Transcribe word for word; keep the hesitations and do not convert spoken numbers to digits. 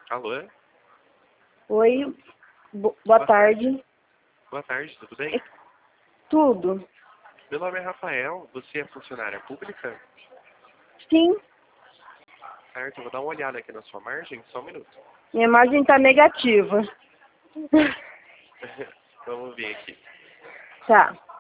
Alô? Oi, bo- boa tarde. Boa tarde, tudo bem? Tudo? Meu nome é Rafael, você é funcionária pública? Sim, Certo, eu vou dar uma olhada aqui na sua margem, só um minuto. minha margem está negativa. Vamos ver aqui. Tá.